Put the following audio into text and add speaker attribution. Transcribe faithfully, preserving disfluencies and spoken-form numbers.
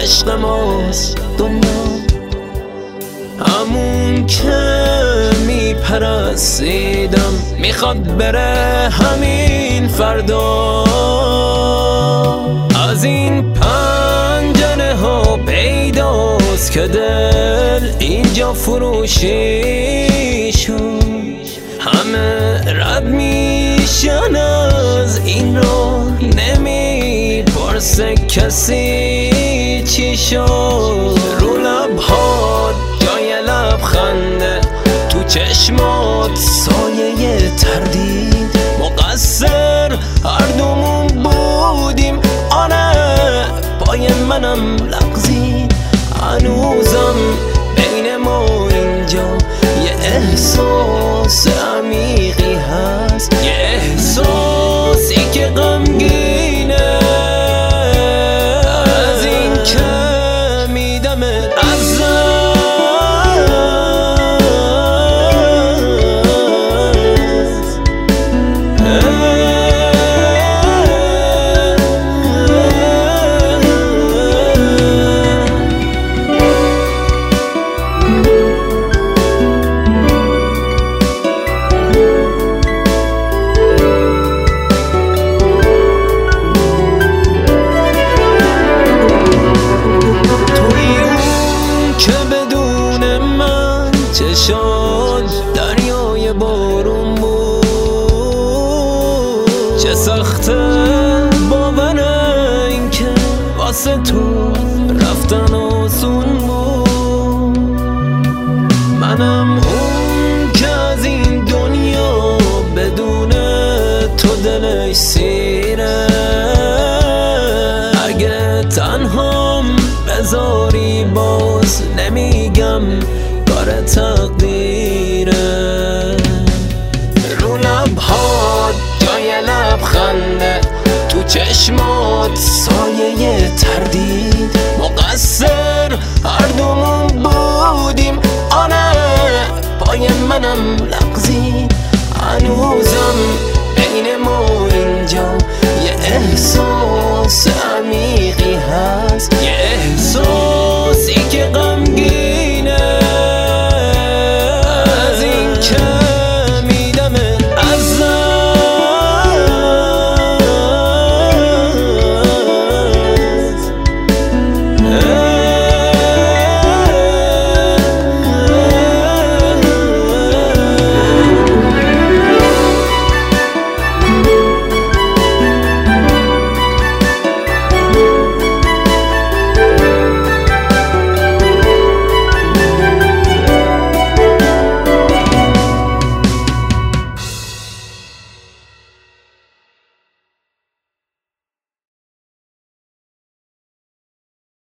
Speaker 1: عشق ماست دنیا، همون که میپرستیدم میخواد بره همین فردا. از این پنجره ها پیداست که دل اینجا فروشی شد، همه رد میشن از این رو، نمیپرسه کسی چی شد. رو لبهات جای لبخنده، تو چشمات سایه تردید، مقصر هر دومون بودیم آره، پای منم لغزید. هنوزم بین ما اینجا یه احساس عمیقی هست، یه احساسی که غمگینه از این که میدمت ازم. چشات دریای بارون بود، چه سخته باور این که واسه تو رفتن آسون بود. منم اون که از این دنیا بدون تو دلش سیره، اگه تنهام بذاری باز نمیگم کار تقدیره. رو لبهات جای لبخنده، تو چشمات سایه تردید، مقصر هر دومون بودیم آره، پای منم لغزید. هنوزم بین ما اینجا یه احساس عمیقی هست،